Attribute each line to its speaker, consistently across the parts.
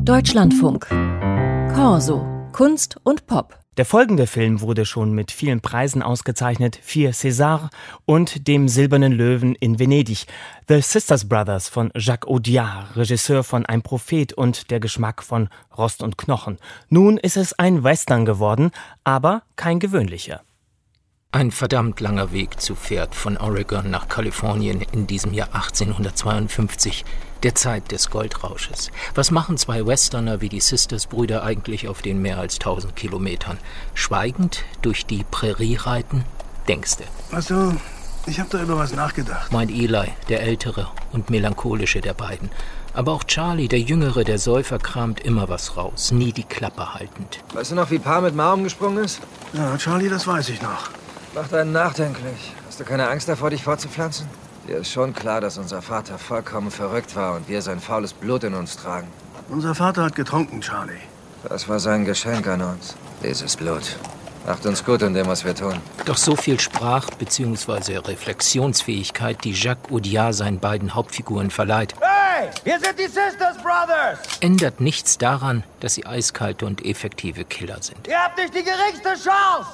Speaker 1: Deutschlandfunk. Corso. Kunst und Pop.
Speaker 2: Der folgende Film wurde schon mit vielen Preisen ausgezeichnet, 4 César und dem Silbernen Löwen in Venedig. The Sisters Brothers von Jacques Audiard, Regisseur von Ein Prophet und Der Geschmack von Rost und Knochen. Nun ist es ein Western geworden, aber kein gewöhnlicher.
Speaker 3: Ein verdammt langer Weg zu Pferd von Oregon nach Kalifornien in diesem Jahr 1852, der Zeit des Goldrausches. Was machen zwei Westerner wie die Sisters-Brüder eigentlich auf den mehr als 1000 Kilometern? Schweigend durch die Prärie reiten? Denkste.
Speaker 4: Weißt du, ich habe da über was nachgedacht.
Speaker 3: Meint Eli, der ältere und melancholische der beiden. Aber auch Charlie, der Jüngere, der Säufer, kramt immer was raus, nie die Klappe haltend.
Speaker 5: Weißt du noch, wie Pa mit Ma umgesprungen ist?
Speaker 4: Ja, Charlie, das weiß ich noch.
Speaker 5: Macht einen nachdenklich. Hast du keine Angst davor, dich fortzupflanzen? Dir ist schon klar, dass unser Vater vollkommen verrückt war und wir sein faules Blut in uns tragen.
Speaker 4: Unser Vater hat getrunken, Charlie.
Speaker 5: Das war sein Geschenk an uns. Dieses Blut. Macht uns gut in dem, was wir tun.
Speaker 3: Doch so viel Sprach- bzw. Reflexionsfähigkeit, die Jacques Audiard seinen beiden Hauptfiguren verleiht,
Speaker 6: Hey, wir sind die Sisters Brothers!
Speaker 3: ändert nichts daran, dass sie eiskalte und effektive Killer sind.
Speaker 6: Ihr habt nicht die geringste Chance!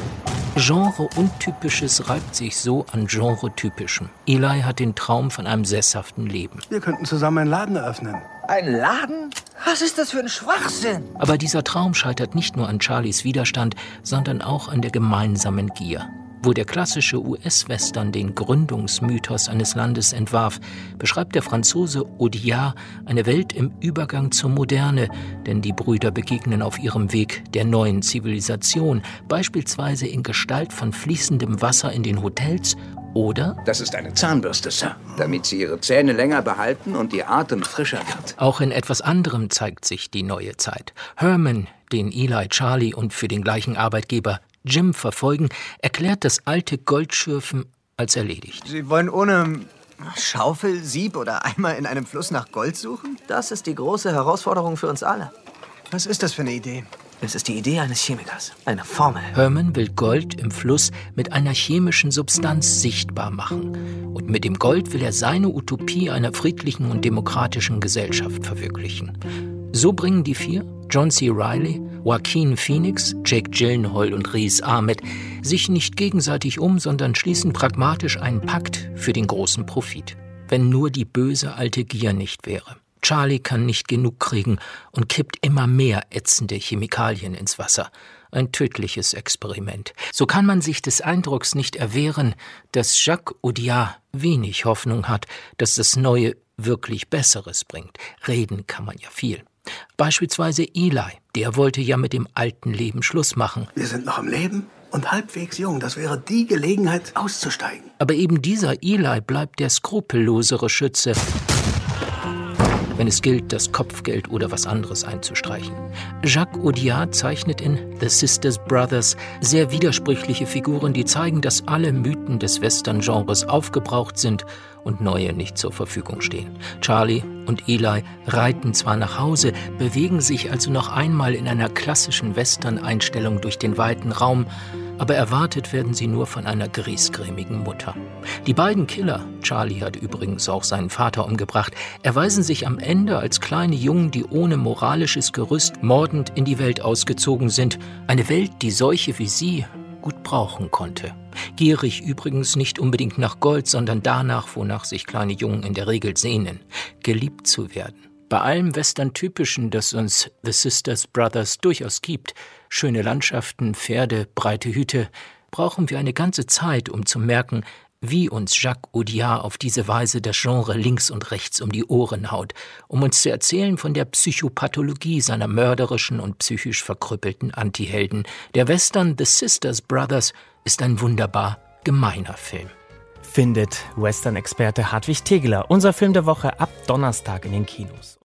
Speaker 3: Genre-Untypisches reibt sich so an Genre-Typischem. Eli hat den Traum von einem sesshaften Leben.
Speaker 4: Wir könnten zusammen einen Laden eröffnen.
Speaker 6: Ein Laden? Was ist das für ein Schwachsinn?
Speaker 3: Aber dieser Traum scheitert nicht nur an Charlies Widerstand, sondern auch an der gemeinsamen Gier. Wo der klassische US-Western den Gründungsmythos eines Landes entwarf, beschreibt der Franzose Audiard eine Welt im Übergang zur Moderne, denn die Brüder begegnen auf ihrem Weg der neuen Zivilisation, beispielsweise in Gestalt von fließendem Wasser in den Hotels oder...
Speaker 7: Das ist eine Zahnbürste, Sir, damit Sie Ihre Zähne länger behalten und Ihr Atem frischer wird.
Speaker 3: Auch in etwas anderem zeigt sich die neue Zeit. Herman, den Eli, Charlie und für den gleichen Arbeitgeber Jim verfolgen, erklärt das alte Goldschürfen als erledigt.
Speaker 8: Sie wollen ohne Schaufel, Sieb oder Eimer in einem Fluss nach Gold suchen?
Speaker 9: Das ist die große Herausforderung für uns alle.
Speaker 8: Was ist das für eine Idee?
Speaker 9: Es ist die Idee eines Chemikers, eine Formel.
Speaker 3: Herman will Gold im Fluss mit einer chemischen Substanz sichtbar machen. Und mit dem Gold will er seine Utopie einer friedlichen und demokratischen Gesellschaft verwirklichen. So bringen die 4, John C. Reilly, Joaquin Phoenix, Jake Gyllenhaal und Riz Ahmed, sich nicht gegenseitig um, sondern schließen pragmatisch einen Pakt für den großen Profit. Wenn nur die böse alte Gier nicht wäre. Charlie kann nicht genug kriegen und kippt immer mehr ätzende Chemikalien ins Wasser. Ein tödliches Experiment. So kann man sich des Eindrucks nicht erwehren, dass Jacques Audiard wenig Hoffnung hat, dass das Neue wirklich Besseres bringt. Reden kann man ja viel. Beispielsweise Eli, der wollte ja mit dem alten Leben Schluss machen.
Speaker 4: Wir sind noch am Leben und halbwegs jung. Das wäre die Gelegenheit, auszusteigen.
Speaker 3: Aber eben dieser Eli bleibt der skrupellosere Schütze, wenn es gilt, das Kopfgeld oder was anderes einzustreichen. Jacques Audiard zeichnet in The Sisters Brothers sehr widersprüchliche Figuren, die zeigen, dass alle Mythen des Western-Genres aufgebraucht sind und neue nicht zur Verfügung stehen. Charlie und Eli reiten zwar nach Hause, bewegen sich also noch einmal in einer klassischen Western-Einstellung durch den weiten Raum, aber erwartet werden sie nur von einer griesgrämigen Mutter. Die beiden Killer, Charlie hat übrigens auch seinen Vater umgebracht, erweisen sich am Ende als kleine Jungen, die ohne moralisches Gerüst mordend in die Welt ausgezogen sind. Eine Welt, die solche wie sie gut brauchen konnte. Gierig übrigens nicht unbedingt nach Gold, sondern danach, wonach sich kleine Jungen in der Regel sehnen: geliebt zu werden. Bei allem Western-Typischen, das uns The Sisters Brothers durchaus gibt, schöne Landschaften, Pferde, breite Hüte, brauchen wir eine ganze Zeit, um zu merken, wie uns Jacques Audiard auf diese Weise das Genre links und rechts um die Ohren haut, um uns zu erzählen von der Psychopathologie seiner mörderischen und psychisch verkrüppelten Antihelden. Der Western The Sisters Brothers ist ein wunderbar gemeiner Film.
Speaker 2: Findet Western-Experte Hartwig Tegeler. Unser Film der Woche ab Donnerstag in den Kinos.